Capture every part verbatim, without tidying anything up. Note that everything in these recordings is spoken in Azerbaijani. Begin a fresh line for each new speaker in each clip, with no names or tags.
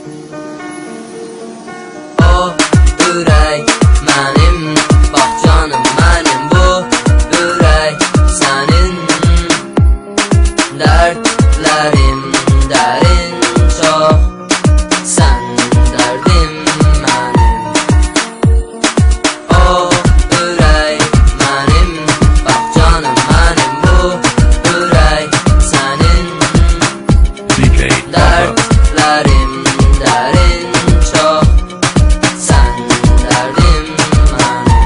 O ürək mənim, bax canım mənim, bu ürək sənin. Dərdlərim dərin çox, sən dərdim mənim. O ürək mənim, bax canım mənim, bu ürək sənin. Dərdlərim dərin çox, sən dərdim mənim.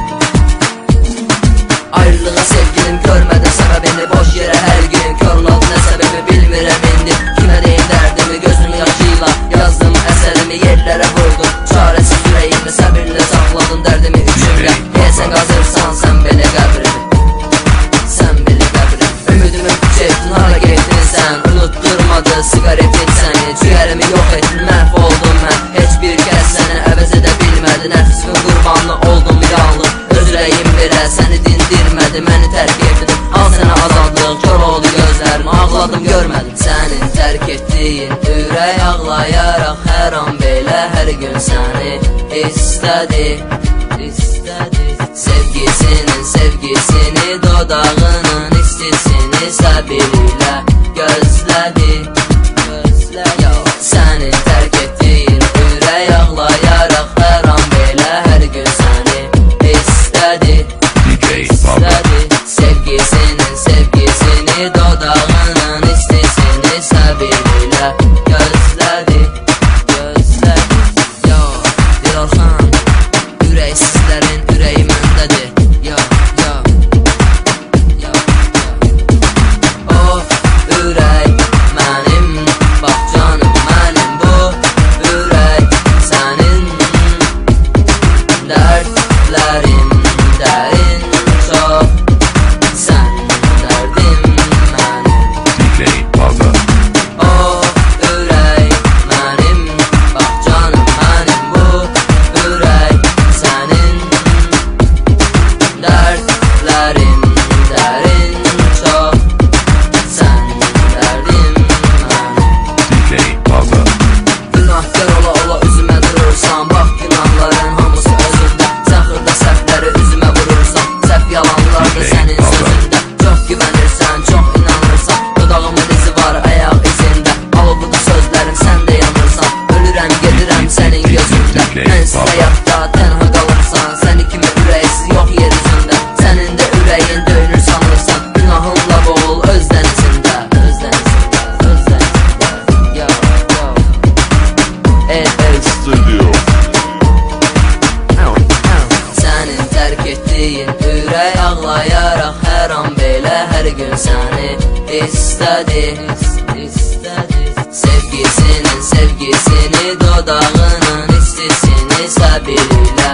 Ayrılığa sevgilim görmədim səbəbini, boş yerə hər gün körladı nə səbəbi bilmirəm indi. Kimə deyim dərdimi, gözüm yaşıyla yazdım əsərimi, yerlərə vurdum çarəsiz ürəyimlə, səbirlə saxladım dərdimi üçümlə. Deyəsən qazırsan sən belə qəbrimi, sən belə qəbrimi. Ümidimi çəkdin, hara getdin sən, unutturmadı siqaretin səni. Cüyərimi yox etdin, məhv oldum mən, heç bir kəs səni əvəz edə bilmədi. Nəfsimin qurbanlı oldum yalnız, öz ürəyim belə səni dindirmədi. Məni tərk etdin, al sənə azadlıq, kör oldu gözlərim, ağladım görmədim. Sənin tərk etdiyin ürək ağlayaraq hər an belə hər gün səni istədi, istədi. Sevgisinin sevgisini, dodağının istisini səbir ilə gözlədi, gözlədi. Sənin tərk etdiyin ürək ağlayaraq hər an belə hər gün səni istədi, istədi. Sevgisinin sevgisini, dodağının istisini səbir ilə gözlədi, gözlədi. Yo, Dilorxan, ürəksizlərin ürəyi məndədir. Yo, yo, yo, yo. O ürək mənim, bax canım mənim, bu ürək sənin. Dərdlərim dərin çox, sən dərdim mənim. O ürək mənim, bax canım mənim, bu ürək sənin. Dərdlərim dərin çox, sən dərdim mənim. Günahkar ola ola üzümə durursan, bax günahların hamısı özündə. Sən xırda səhvləri üzümə vurursan, səhv yalanlar da sənin sözündə. Çox güvənirsən, çox inanırsan, dodağımın izi var ayaq izində. Alıbıdı sözlərim, sən də yanırsan, ölürəm gedirəm sənin gözündə. Mənsiz həyatda tənha qalırsan, səni kimi ürəksiz yox yer üzündə. Sənin də ürəyin döyünür sanırsan, günahınla boğul öz dənizində, öz dənizində, öz dənizində. Yo, yo, el, el
Studio.
Sənin tərk etdiyin ürək ağlayaraq hər an belə hər gün səni istədi, istədi. Sevgisinin sevgisini, dodağının istisini səbir ilə